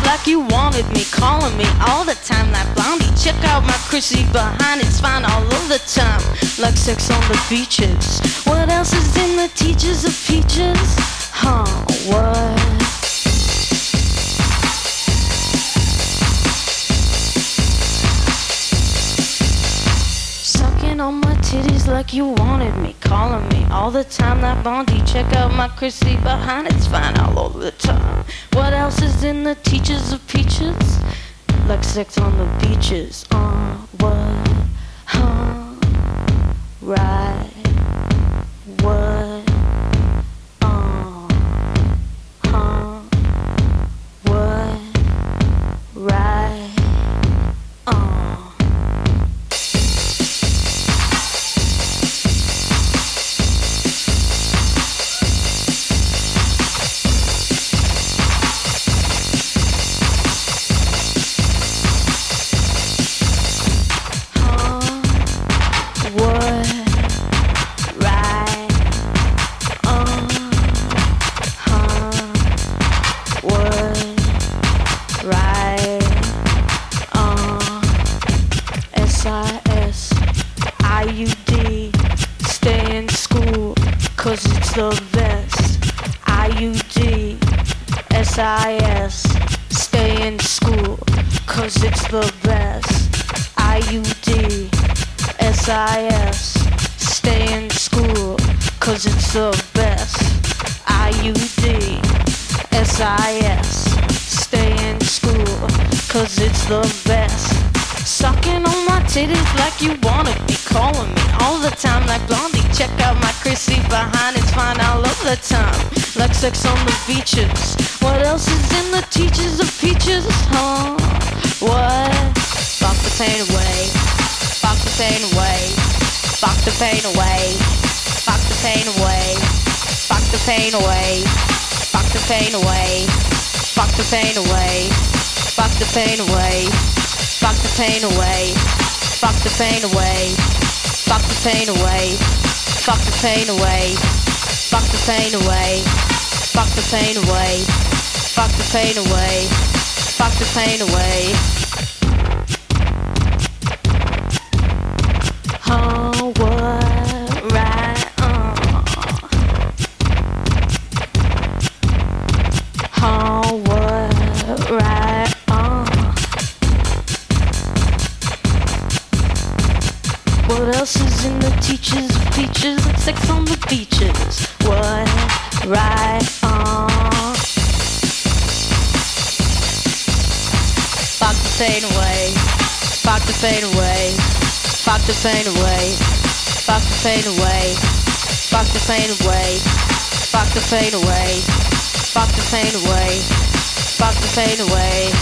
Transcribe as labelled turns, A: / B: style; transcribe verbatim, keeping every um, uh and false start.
A: like you wanted me, calling me all the time like Blondie. Check out my Chrissy behind, it's fine all of the time, like sex on the beaches. What else is in the teachers of peaches? Huh, what? On my titties like you wanted me, calling me all the time like Bondi. Check out my Chrissy behind, it's fine all over the time. What else is in the teachers of peaches? Like sex on the beaches. Uh, what? Huh? Right. What? Uh, huh? What? Right. Uh. The best. I U D S I S. Stay in school, cause it's the best. I U D S I S. Stay in school, cause it's the best. I U D S I S. Stay in school, cause it's the best. Sucking on my titties like you wanted me, calling me all the time like Blondie. Check out my Chrissy behind, it's fine all over the time, like sex on the beaches. What else is in the teachers of peaches? Huh? What? Fuck the pain away, fuck the pain away, fuck the pain away, fuck the pain away, fuck the pain away, fuck the pain away, fuck the pain away, fuck the pain away. Fuck the pain away, fuck the pain away, fuck the pain away, fuck the pain away, fuck the pain away, fuck the pain away, fuck the pain away, fuck the pain away. Oh, what, right, uh. Oh, what, right, uh. What else is in the teachers of peaches? Like sex on the beaches. What? Right on. Fuck the pain away. Fuck the pain away. Fuck the pain away. Fuck the pain away. Fuck the pain away. Fuck the pain away. Fuck the pain away. Fuck the pain away.